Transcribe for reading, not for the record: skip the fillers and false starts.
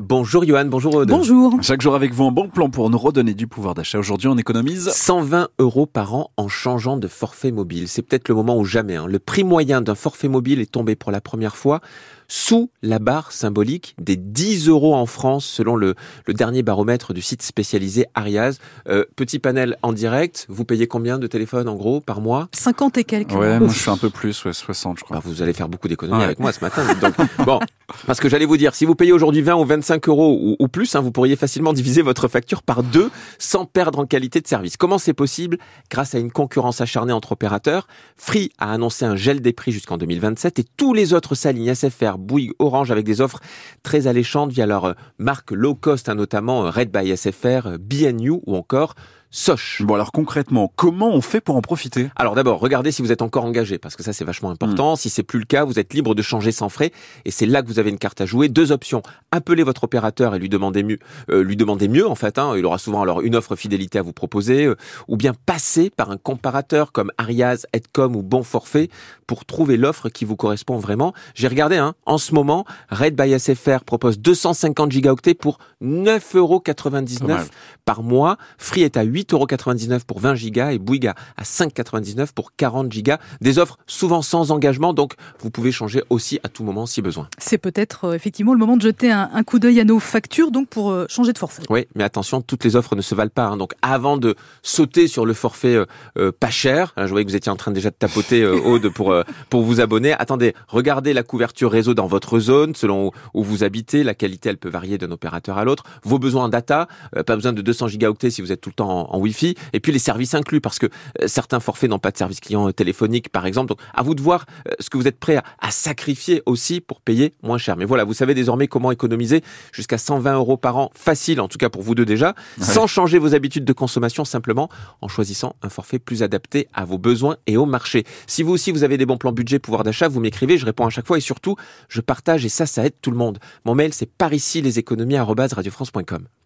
Bonjour Johan, bonjour Aude. Bonjour. Chaque jour avec vous, un bon plan pour nous redonner du pouvoir d'achat. Aujourd'hui, on économise 120 € par an en changeant de forfait mobile. C'est peut-être le moment ou jamais. Le prix moyen d'un forfait mobile est tombé pour la première fois sous la barre symbolique des 10 € en France, selon le dernier baromètre du site spécialisé Ariaz. Petit panel en direct, vous payez combien de téléphone en gros par mois ? 50 et quelques. Ouais, moi je suis un peu plus, 60 je crois. Vous allez faire beaucoup d'économies avec moi ce matin. Donc, bon, parce que j'allais vous dire, si vous payez aujourd'hui 20 ou 25 € ou plus, vous pourriez facilement diviser votre facture par 2 sans perdre en qualité de service. Comment c'est possible ? Grâce à une concurrence acharnée entre opérateurs, Free a annoncé un gel des prix jusqu'en 2027 et tous les autres s'alignent, SFR, Bouygues, Orange, avec des offres très alléchantes via leur marque low cost, notamment Red by SFR, B&U ou encore Soch. Bon alors concrètement, comment on fait pour en profiter ? Alors d'abord, regardez si vous êtes encore engagé, parce que ça c'est vachement important. Si c'est plus le cas, vous êtes libre de changer sans frais, et c'est là que vous avez une carte à jouer. 2 options: appelez votre opérateur et lui demandez mieux en fait. Il aura souvent alors une offre fidélité à vous proposer, ou bien passer par un comparateur comme Ariaz, Edcom ou Bon Forfait pour trouver l'offre qui vous correspond vraiment. J'ai regardé, en ce moment, Red by SFR propose 250 gigaoctets pour 9,99 € par mois. Free est à 8,99 € pour 20 gigas et Bouygues à 5,99 € pour 40 gigas. Des offres souvent sans engagement, donc vous pouvez changer aussi à tout moment si besoin. C'est peut-être effectivement le moment de jeter un coup d'œil à nos factures donc pour changer de forfait. Oui, mais attention, toutes les offres ne se valent pas. Donc avant de sauter sur le forfait pas cher, je voyais que vous étiez en train déjà de tapoter Aude pour vous abonner. Attendez, regardez la couverture réseau dans votre zone, selon où vous habitez. La qualité, elle peut varier d'un opérateur à l'autre. Vos besoins en data, pas besoin de 200 gigaoctets si vous êtes tout le temps en Wi-Fi. Et puis les services inclus, parce que certains forfaits n'ont pas de service client téléphonique, par exemple. Donc à vous de voir ce que vous êtes prêt à sacrifier aussi pour payer moins cher. Mais voilà, vous savez désormais comment économiser jusqu'à 120 € par an, facile, en tout cas pour vous deux déjà, sans changer vos habitudes de consommation, simplement en choisissant un forfait plus adapté à vos besoins et au marché. Si vous aussi vous avez des bons plans budget, pouvoir d'achat, vous m'écrivez, je réponds à chaque fois et surtout, je partage et ça aide tout le monde. Mon mail, c'est paricileséconomies@radiofrance.com.